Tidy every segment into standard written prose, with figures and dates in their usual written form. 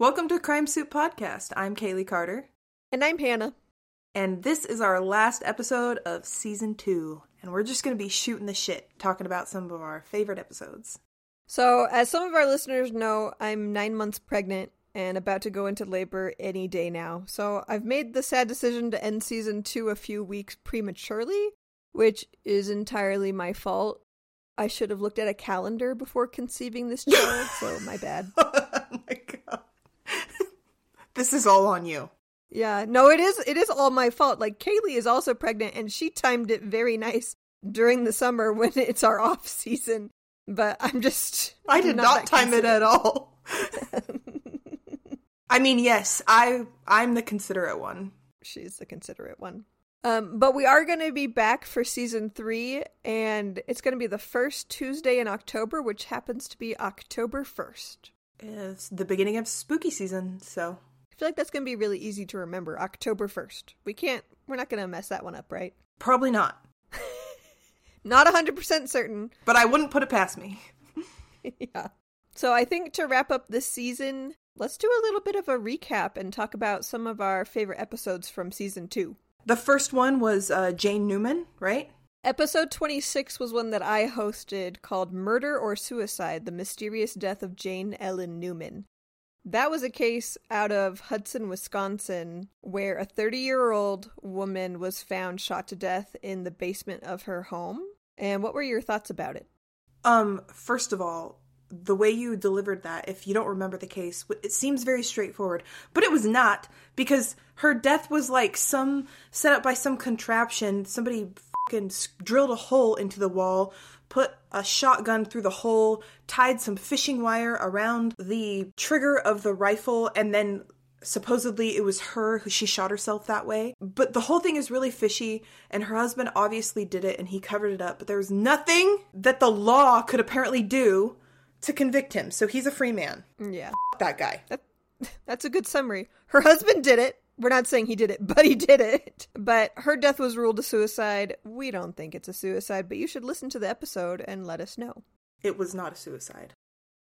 Welcome to Crime Soup Podcast. I'm Kaylee Carter. And I'm Hannah. And this is our last episode of Season 2. And we're just going to be shooting the shit, talking about some of our favorite episodes. So, as some of our listeners know, I'm 9 months pregnant and about to go into labor any day now. So, I've made the sad decision to end Season 2 a few weeks prematurely, which is entirely my fault. I should have looked at a calendar before conceiving this child, so my bad. Oh my god. This is all on you. Yeah, no, it is all my fault. Like, Kaylee is also pregnant, and she timed it very nice during the summer when it's our off season. But I did not time it at all. I mean, yes, I'm the considerate one. She's the considerate one. But we are going to be back for Season 3, and it's going to be the first Tuesday in October, which happens to be October 1st. It's the beginning of spooky season, so... I feel like that's going to be really easy to remember, October 1st. We're not going to mess that one up, right? Probably not. Not 100% certain. But I wouldn't put it past me. Yeah. So I think to wrap up this season, let's do a little bit of a recap and talk about some of our favorite episodes from Season 2. The first one was Jane Newman, right? Episode 26 was one that I hosted called Murder or Suicide, The Mysterious Death of Jane Ellen Newman. That was a case out of Hudson, Wisconsin, where a 30-year-old woman was found shot to death in the basement of her home. And what were your thoughts about it? First of all, the way you delivered that, if you don't remember the case, it seems very straightforward. But it was not, because her death was like set up by some contraption. Somebody fucking drilled a hole into the wall, put a shotgun through the hole, tied some fishing wire around the trigger of the rifle, and then supposedly it was her who she shot herself that way. But the whole thing is really fishy, and her husband obviously did it and he covered it up, but there was nothing that the law could apparently do to convict him. So he's a free man. Yeah. F that guy. That's a good summary. Her husband did it. We're not saying he did it, but he did it. But her death was ruled a suicide. We don't think it's a suicide, but you should listen to the episode and let us know. It was not a suicide.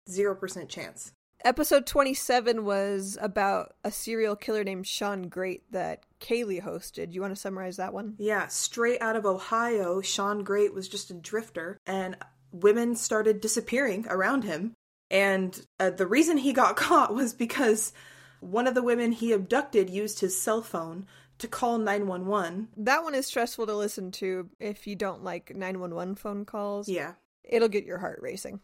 0% chance. Episode 27 was about a serial killer named Sean Great that Kaylee hosted. You want to summarize that one? Yeah, straight out of Ohio, Sean Great was just a drifter, and women started disappearing around him. And the reason he got caught was because one of the women he abducted used his cell phone to call 911. That one is stressful to listen to if you don't like 911 phone calls. Yeah. It'll get your heart racing.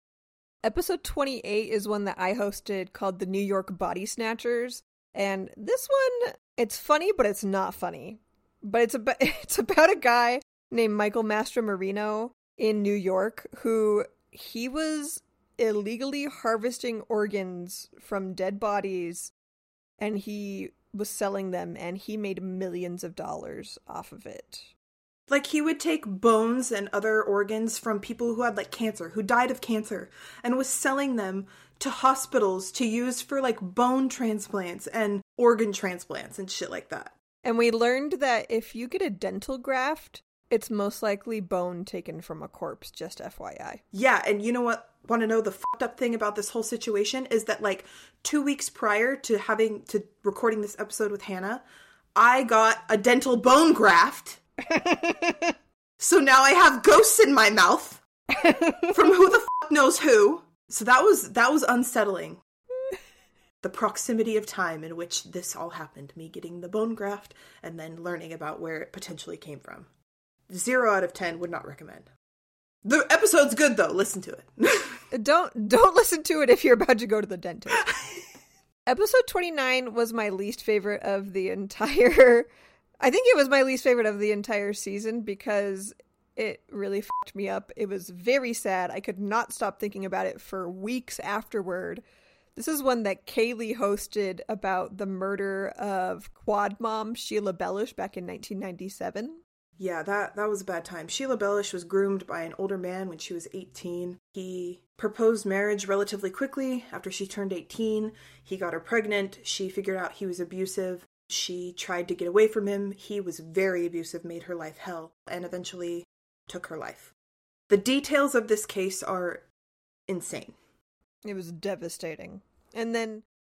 Episode 28 is one that I hosted called The New York Body Snatchers. And this one, it's funny, but it's not funny. But it's about a guy named Michael Mastromarino in New York who he was illegally harvesting organs from dead bodies, and he was selling them, and he made millions of dollars off of it. Like, he would take bones and other organs from people who had, like, cancer, who died of cancer, and was selling them to hospitals to use for, like, bone transplants and organ transplants and shit like that. And we learned that if you get a dental graft, it's most likely bone taken from a corpse, just FYI. Yeah, and you know what? Want to know the fucked up thing about this whole situation is that, like, 2 weeks prior to recording this episode with Hannah, I got a dental bone graft. So now I have ghosts in my mouth from who the fuck knows who. So that was unsettling. The proximity of time in which this all happened, me getting the bone graft and then learning about where it potentially came from. 0 out of 10 would not recommend. The episode's good though, listen to it. Don't listen to it if you're about to go to the dentist. Episode 29 was my least favorite of the entire... I think it was my least favorite of the entire season because it really fucked me up. It was very sad. I could not stop thinking about it for weeks afterward. This is one that Kaylee hosted about the murder of quad mom Sheila Bellish back in 1997. Yeah, that was a bad time. Sheila Bellish was groomed by an older man when she was 18. He proposed marriage relatively quickly after she turned 18. He got her pregnant. She figured out he was abusive. She tried to get away from him. He was very abusive, made her life hell, and eventually took her life. The details of this case are insane. It was devastating. And then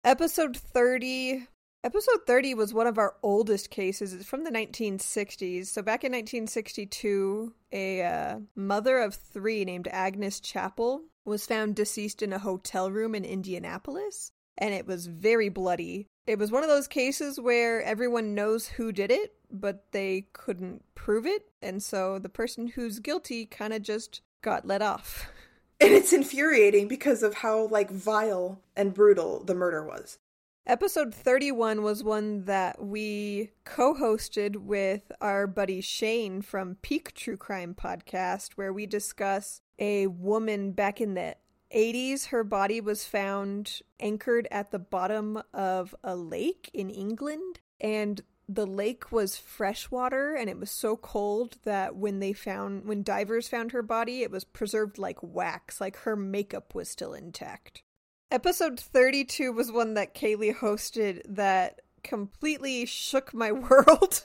Episode 30. Episode 30 was one of our oldest cases. It's from the 1960s. So back in 1962, a mother of 3 named Agnes Chappell was found deceased in a hotel room in Indianapolis, and it was very bloody. It was one of those cases where everyone knows who did it, but they couldn't prove it, and so the person who's guilty kind of just got let off. And it's infuriating because of how, like, vile and brutal the murder was. Episode 31 was one that we co-hosted with our buddy Shane from Peak True Crime Podcast, where we discuss a woman back in the 80s. Her body was found anchored at the bottom of a lake in England, and the lake was freshwater, and it was so cold that when divers found her body, it was preserved like wax, like her makeup was still intact. Episode 32 was one that Kaylee hosted that completely shook my world.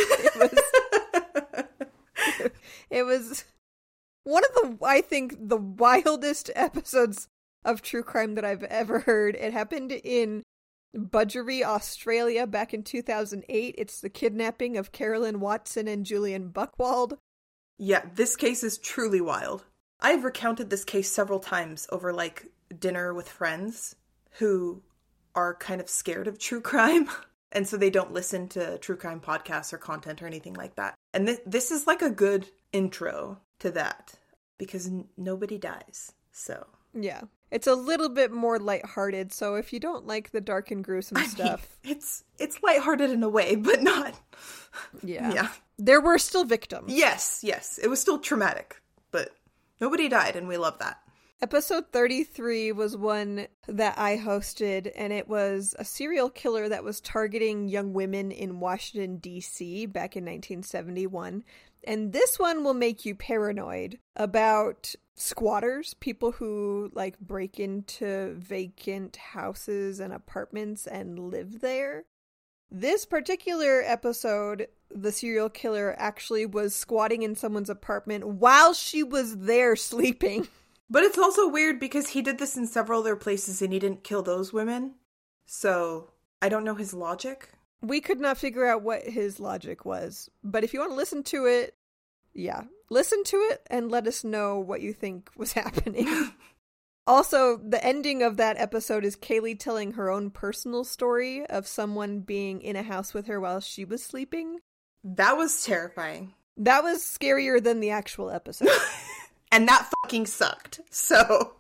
It was one of the, I think, the wildest episodes of true crime that I've ever heard. It happened in Budgeree, Australia back in 2008. It's the kidnapping of Carolyn Watson and Julian Buchwald. Yeah, this case is truly wild. I've recounted this case several times over, like, dinner with friends who are kind of scared of true crime, and so they don't listen to true crime podcasts or content or anything like that. And this is like a good intro to that, because nobody dies, so. Yeah. It's a little bit more lighthearted, so if you don't like the dark and gruesome stuff... mean, it's lighthearted in a way, but not... Yeah. There were still victims. Yes. It was still traumatic, but nobody died, and we love that. Episode 33 was one that I hosted, and it was a serial killer that was targeting young women in Washington, D.C. back in 1971. And this one will make you paranoid about squatters, people who, like, break into vacant houses and apartments and live there. This particular episode, the serial killer actually was squatting in someone's apartment while she was there sleeping. But it's also weird because he did this in several other places and he didn't kill those women. So I don't know his logic. We could not figure out what his logic was. But if you want to listen to it, listen to it and let us know what you think was happening. Also, the ending of that episode is Kaylee telling her own personal story of someone being in a house with her while she was sleeping. That was terrifying. That was scarier than the actual episode. And that fucking sucked. So.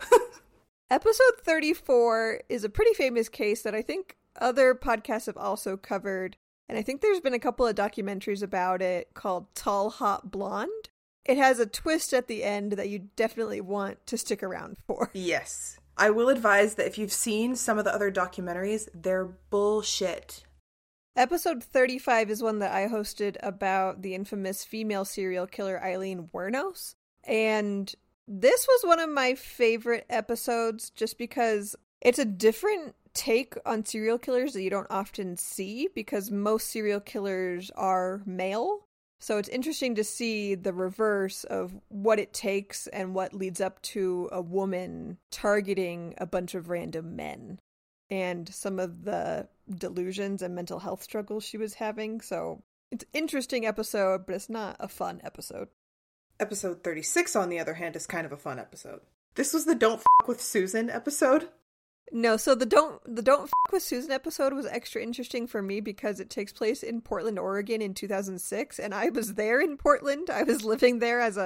Episode 34 is a pretty famous case that I think other podcasts have also covered. And I think there's been a couple of documentaries about it called Tall, Hot, Blonde. It has a twist at the end that you definitely want to stick around for. Yes. I will advise that if you've seen some of the other documentaries, they're bullshit. Episode 35 is one that I hosted about the infamous female serial killer Aileen Wuornos. And this was one of my favorite episodes just because it's a different take on serial killers that you don't often see, because most serial killers are male. So it's interesting to see the reverse of what it takes and what leads up to a woman targeting a bunch of random men and some of the delusions and mental health struggles she was having. So it's an interesting episode, but it's not a fun episode. Episode 36, on the other hand, is kind of a fun episode. This was the Don't F*** with Susan episode. No, so the Don't F*** with Susan episode was extra interesting for me because it takes place in Portland, Oregon in 2006, and I was there in Portland. I was living there as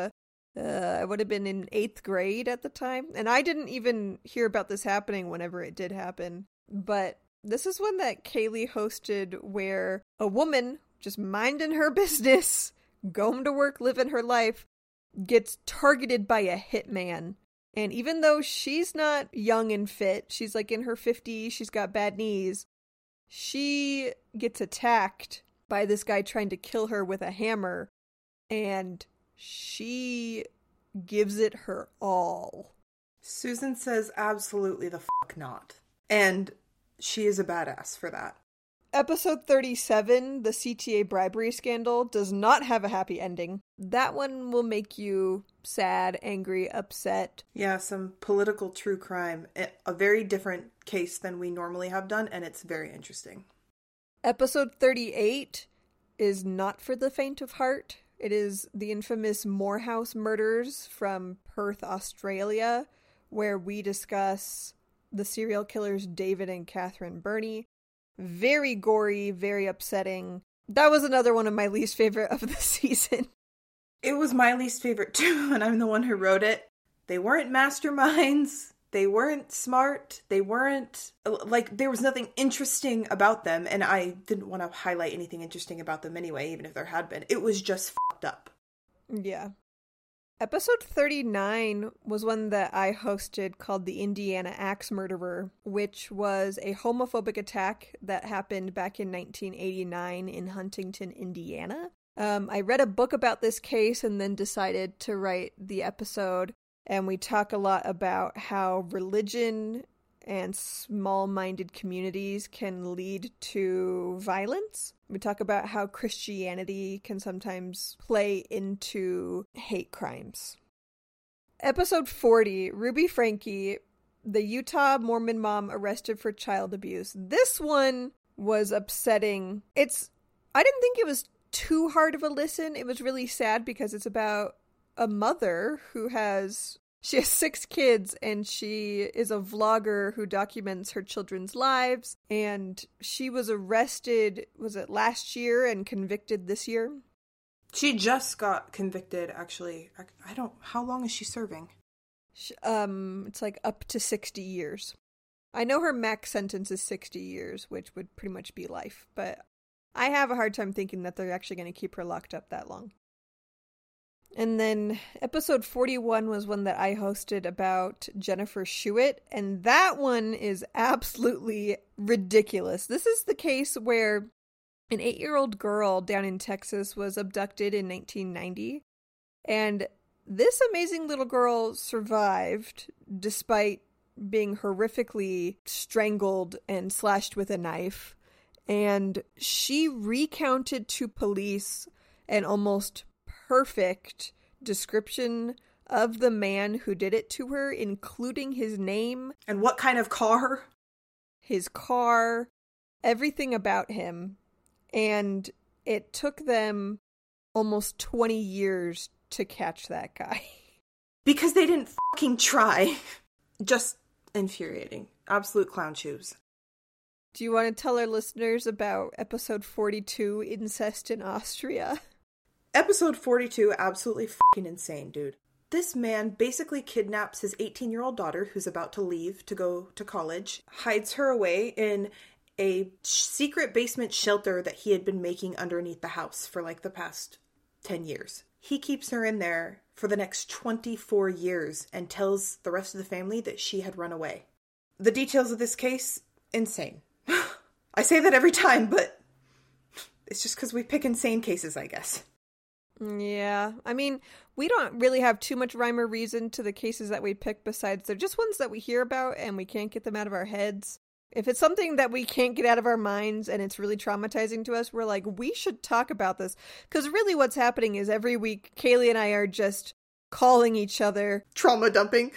I would have been in 8th grade at the time, and I didn't even hear about this happening whenever it did happen. But this is one that Kaylee hosted where a woman, just minding her business, going to work, living her life, gets targeted by a hitman. And even though she's not young and fit, she's like in her 50s, she's got bad knees, she gets attacked by this guy trying to kill her with a hammer, and she gives it her all. Susan says absolutely the fuck not. And she is a badass for that. Episode 37, the CTA bribery scandal, does not have a happy ending. That one will make you sad, angry, upset. Yeah, some political true crime. A very different case than we normally have done, and it's very interesting. Episode 38 is not for the faint of heart. It is the infamous Morehouse murders from Perth, Australia, where we discuss the serial killers David and Catherine Burney. Very gory, very upsetting. That was another one of my least favorite of the season. It was my least favorite too, and I'm the one who wrote it. They weren't masterminds. They weren't smart. They weren't, like, there was nothing interesting about them, and I didn't want to highlight anything interesting about them anyway, even if there had been. It was just fucked up. Yeah. Episode 39 was one that I hosted called The Indiana Axe Murderer, which was a homophobic attack that happened back in 1989 in Huntington, Indiana. I read a book about this case and then decided to write the episode, and we talk a lot about how religion and small-minded communities can lead to violence. We talk about how Christianity can sometimes play into hate crimes. Episode 40, Ruby Franke, the Utah Mormon mom arrested for child abuse. This one was upsetting. I didn't think it was too hard of a listen. It was really sad because it's about a mother who has 6 kids, and she is a vlogger who documents her children's lives, and she was arrested, was it last year, and convicted this year? She just got convicted, actually. How long is she serving? It's like up to 60 years. I know her max sentence is 60 years, which would pretty much be life, but I have a hard time thinking that they're actually going to keep her locked up that long. And then episode 41 was one that I hosted about Jennifer Schuett, and that one is absolutely ridiculous. This is the case where an 8-year-old girl down in Texas was abducted in 1990, and this amazing little girl survived despite being horrifically strangled and slashed with a knife, and she recounted to police an almost perfect description of the man who did it to her, including his name. And what kind of car? His car, everything about him. And it took them almost 20 years to catch that guy. Because they didn't fucking try. Just infuriating. Absolute clown shoes. Do you want to tell our listeners about episode 42, Incest in Austria? Episode 42, absolutely fucking insane, dude. This man basically kidnaps his 18-year-old daughter, who's about to leave to go to college, hides her away in a secret basement shelter that he had been making underneath the house for like the past 10 years. He keeps her in there for the next 24 years and tells the rest of the family that she had run away. The details of this case, insane. I say that every time, but it's just because we pick insane cases, I guess. Yeah, I mean, we don't really have too much rhyme or reason to the cases that we pick besides they're just ones that we hear about and we can't get them out of our heads. If it's something that we can't get out of our minds and it's really traumatizing to us, we're like, we should talk about this. Because really what's happening is every week, Kaylee and I are just calling each other. Trauma dumping.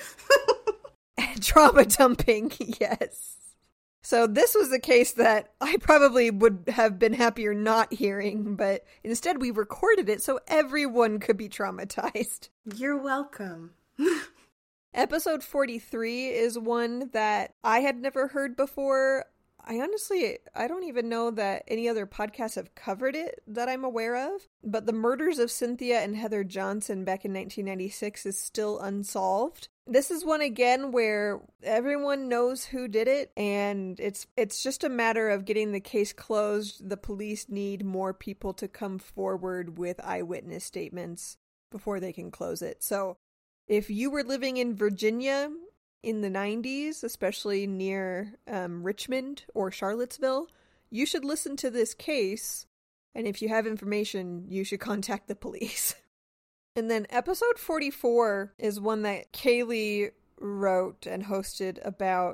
Trauma dumping, yes. So this was a case that I probably would have been happier not hearing, but instead we recorded it so everyone could be traumatized. You're welcome. Episode 43 is one that I had never heard before. I don't even know that any other podcasts have covered it that I'm aware of, but the murders of Cynthia and Heather Johnson back in 1996 is still unsolved. This is one again where everyone knows who did it, and it's just a matter of getting the case closed. The police need more people to come forward with eyewitness statements before they can close it. So if you were living in Virginia in the 90s, especially near Richmond or Charlottesville, you should listen to this case, and if you have information, you should contact the police. And then episode 44 is one that Kaylee wrote and hosted about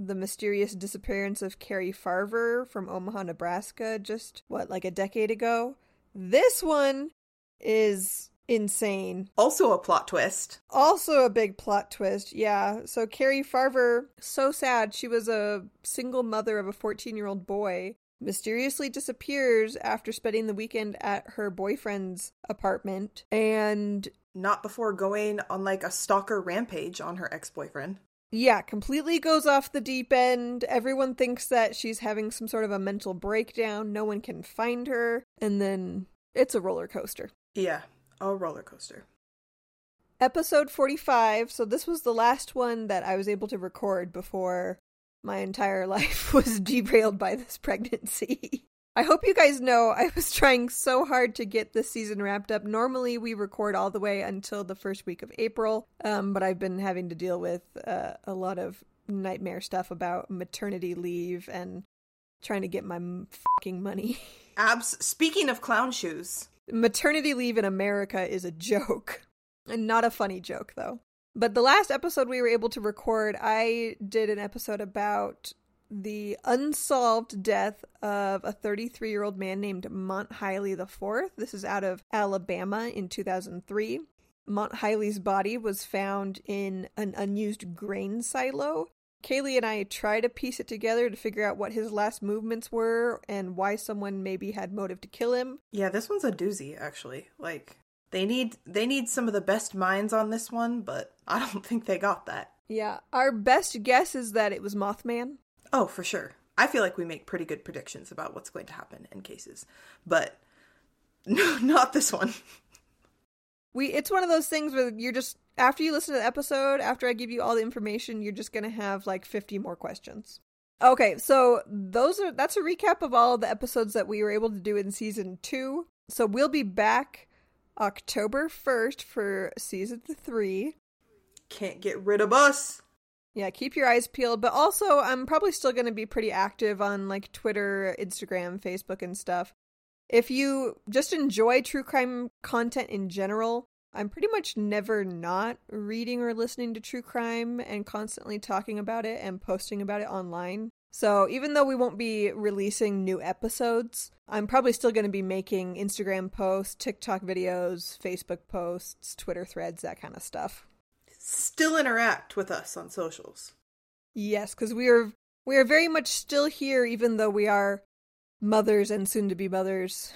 the mysterious disappearance of Carrie Farver from Omaha, Nebraska, just, like a decade ago. This one is insane. Also a plot twist. Also a big plot twist, yeah. So Carrie Farver, so sad, she was a single mother of a 14-year-old boy, mysteriously disappears after spending the weekend at her boyfriend's apartment, and... Not before going on, like, a stalker rampage on her ex-boyfriend. Yeah, completely goes off the deep end. Everyone thinks that she's having some sort of a mental breakdown. No one can find her. And then it's a roller coaster. Yeah, a roller coaster. Episode 45. So this was the last one that I was able to record before my entire life was derailed by this pregnancy. I hope you guys know I was trying so hard to get this season wrapped up. Normally we record all the way until the first week of April, but I've been having to deal with a lot of nightmare stuff about maternity leave and trying to get my fucking money. Speaking of clown shoes. Maternity leave in America is a joke. And not a funny joke, though. But the last episode we were able to record, I did an episode about the unsolved death of a 33-year-old man named Mont Hiley IV. This is out of Alabama in 2003. Mont Hiley's body was found in an unused grain silo. Kaylee and I tried to piece it together to figure out what his last movements were and why someone maybe had motive to kill him. Yeah, this one's a doozy, actually. Like, they need some of the best minds on this one, but I don't think they got that. Yeah, our best guess is that it was Mothman. Oh, for sure. I feel like we make pretty good predictions about what's going to happen in cases. But no, not this one. It's one of those things where you're just, after you listen to the episode, after I give you all the information, you're just going to have like 50 more questions. Okay, so that's a recap of all the episodes that we were able to do in season 2. So we'll be back October 1st for season 3. Can't get rid of us. Yeah, keep your eyes peeled, but also I'm probably still going to be pretty active on like Twitter, Instagram, Facebook, and stuff. If you just enjoy true crime content in general, I'm pretty much never not reading or listening to true crime and constantly talking about it and posting about it online. So even though we won't be releasing new episodes, I'm probably still going to be making Instagram posts, TikTok videos, Facebook posts, Twitter threads, that kind of stuff. Still interact with us on socials. Yes, because we are very much still here, even though we are mothers and soon-to-be mothers.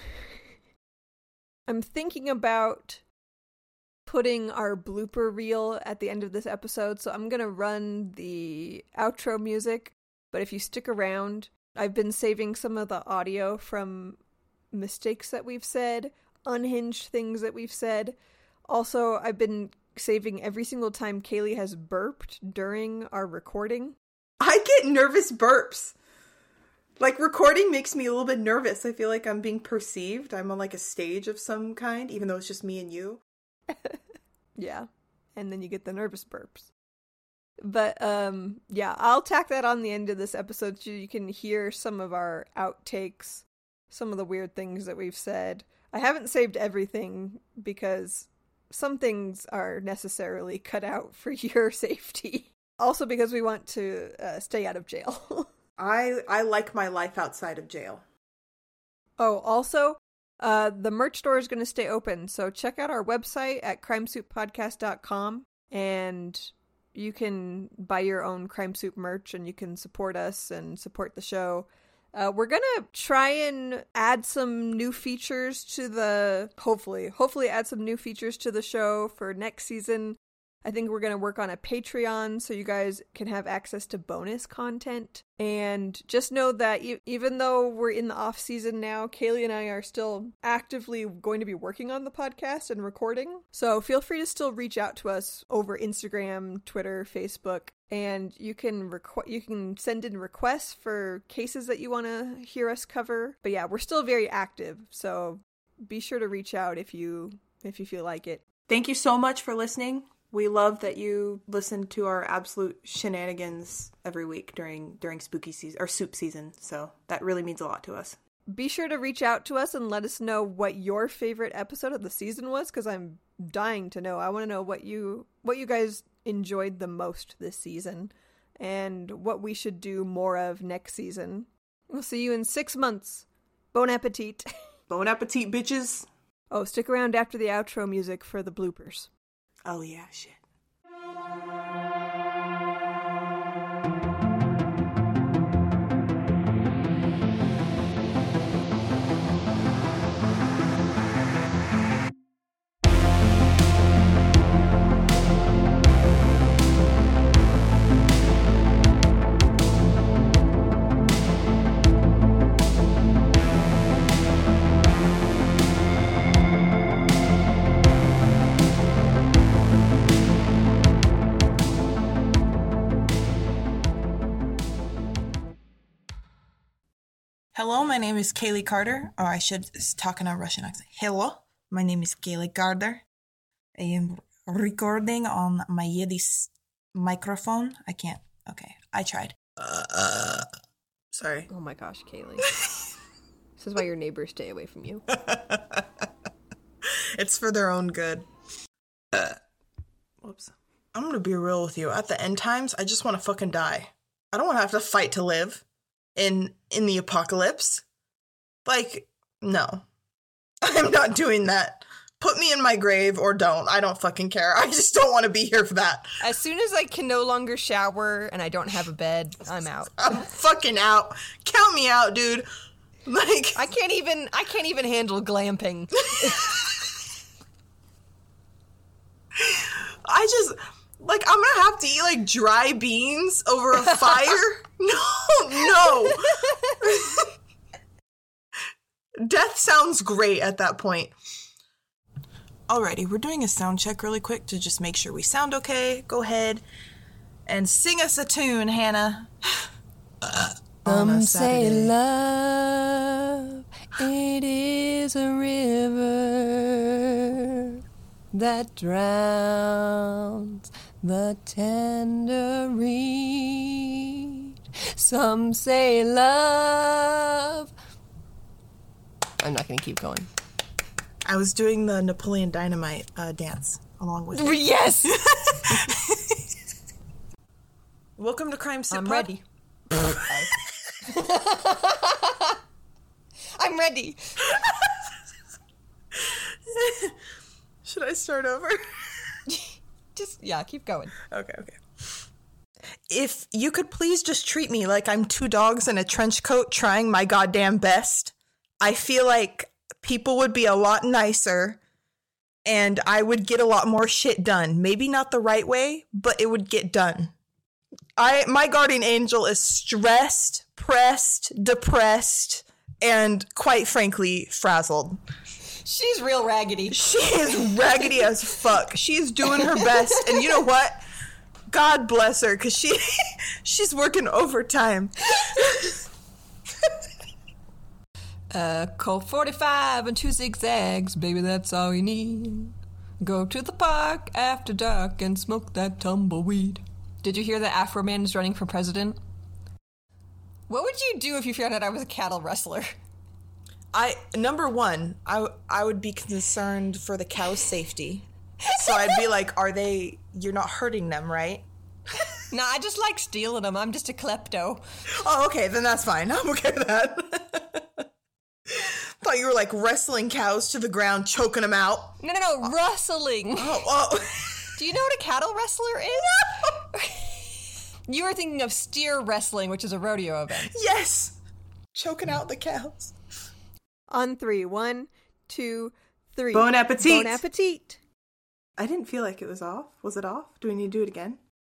I'm thinking about putting our blooper reel at the end of this episode, so I'm going to run the outro music. But if you stick around, I've been saving some of the audio from mistakes that we've said, unhinged things that we've said. Also, I've been saving every single time Kaylee has burped during our recording. I get nervous burps. Like, recording makes me a little bit nervous. I feel like I'm being perceived. I'm on like a stage of some kind, even though it's just me and you. Yeah. And then you get the nervous burps. But, yeah, I'll tack that on the end of this episode so you can hear some of our outtakes, some of the weird things that we've said. I haven't saved everything because some things are necessarily cut out for your safety. Also because we want to stay out of jail. I like my life outside of jail. Oh, also, the merch store is going to stay open, so check out our website at crimesouppodcast.com, and you can buy your own Crime Soup merch, and you can support us and support the show. We're going to try and add some new features to hopefully add some new features to the show for next season. I think we're going to work on a Patreon so you guys can have access to bonus content. And just know that even though we're in the off season now, Kaylee and I are still actively going to be working on the podcast and recording. So feel free to still reach out to us over Instagram, Twitter, Facebook. And you can send in requests for cases that you want to hear us cover. But yeah, we're still very active, so be sure to reach out if you feel like it. Thank you so much for listening. We love that you listen to our absolute shenanigans every week during spooky season or soup season. So that really means a lot to us. Be sure to reach out to us and let us know what your favorite episode of the season was, because I'm dying to know. I want to know what you guys enjoyed the most this season, and what we should do more of next season. We'll see you in 6 months. Bon appetit. Bon appetit, bitches. Oh, stick around after the outro music for the bloopers. Oh yeah, shit. Hello, my name is Kaylee Carter, or I should talk in a Russian accent. Hello, my name is Kaylee Carter. I am recording on my Yeti microphone. I can't. Okay, I tried. Sorry. Oh my gosh, Kaylee. This is why your neighbors stay away from you. It's for their own good. Whoops. I'm gonna be real with you. At the end times, I just want to fucking die. I don't want to have to fight to live. In the apocalypse. Like, no. I'm not doing that. Put me in my grave or don't. I don't fucking care. I just don't want to be here for that. As soon as I can no longer shower and I don't have a bed, I'm out. I'm fucking out. Count me out, dude. Like, I can't even handle glamping. I'm gonna have to eat, like, dry beans over a fire? No. Death sounds great at that point. Alrighty, we're doing a sound check really quick to just make sure we sound okay. Go ahead and sing us a tune, Hannah. Some say love, it is a river that drowns the tender reed. Some say love. I'm not going to keep going. I was doing the Napoleon Dynamite dance along with you. Yes! Welcome to Crime Sip I'm Pod. ready. I'm ready. Should I start over? Keep going. Okay. If you could please just treat me like I'm two dogs in a trench coat trying my goddamn best, I feel like people would be a lot nicer and I would get a lot more shit done. Maybe not the right way, but it would get done. My guardian angel is stressed, pressed, depressed, and quite frankly, frazzled. She's real raggedy. She is raggedy as fuck. She's doing her best, and you know what? God bless her, because she's working overtime. Colt 45 and 2 zigzags, baby, that's all you need. Go to the park after dark and smoke that tumbleweed. Did you hear that Afro Man is running for president? What would you do if you found out I was a cattle wrestler? Number one, I would be concerned for the cow's safety. So I'd be like, you're not hurting them, right? Nah, I just like stealing them. I'm just a klepto. Oh, okay, then that's fine. I'm okay with that. Thought you were like wrestling cows to the ground, choking them out. No, rustling. Oh. Do you know what a cattle wrestler is? You were thinking of steer wrestling, which is a rodeo event. Yes! Choking out the cows. On 3. 1, 2, 3. Bon appetit! Bon appetit! I didn't feel like it was off. Was it off? Do we need to do it again?